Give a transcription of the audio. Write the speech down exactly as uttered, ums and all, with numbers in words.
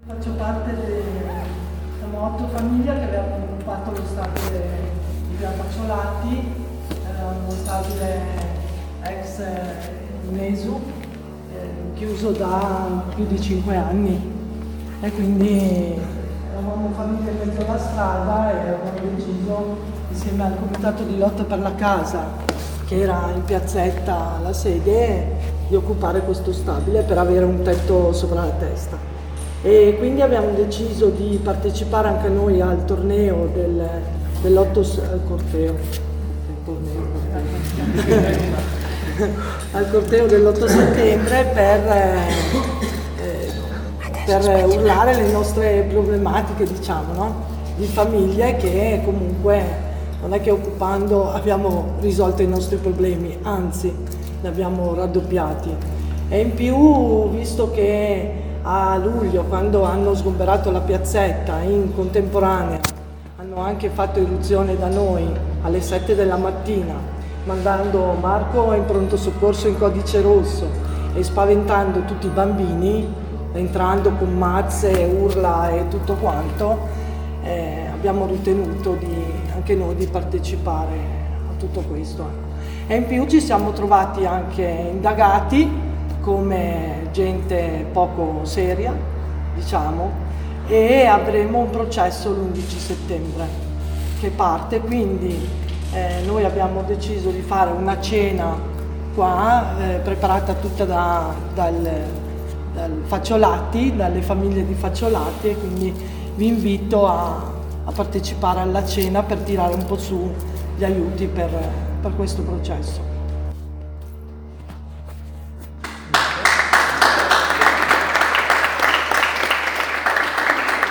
Faccio parte di siamo otto famiglie che abbiamo occupato lo stabile di Via Facciolati, era uno stabile ex Inesu, eh, chiuso da più di cinque anni e quindi eravamo famiglie in mezzo alla strada e abbiamo deciso insieme al comitato di lotta per la casa, che era in piazzetta la sede, di occupare questo stabile per avere un tetto sopra la testa. E quindi abbiamo deciso di partecipare anche noi al torneo del, dell'otto al corteo, al corteo dell'otto settembre per, eh, per urlare le nostre problematiche, diciamo, no? Di famiglie che comunque non è che occupando abbiamo risolto i nostri problemi, anzi li abbiamo raddoppiati. E in più, visto che a luglio, quando hanno sgomberato la piazzetta, in contemporanea hanno anche fatto irruzione da noi alle sette della mattina, mandando Marco in pronto soccorso in codice rosso e spaventando tutti i bambini, entrando con mazze, urla e tutto quanto, eh, abbiamo ritenuto di, anche noi di partecipare a tutto questo. E in più ci siamo trovati anche indagati come gente poco seria, diciamo, e avremo un processo l'undici settembre che parte, quindi eh, noi abbiamo deciso di fare una cena qua, eh, preparata tutta da, dal, dal Facciolati, dalle famiglie di Facciolati, e quindi vi invito a, a partecipare alla cena per tirare un po' su gli aiuti per, per questo processo.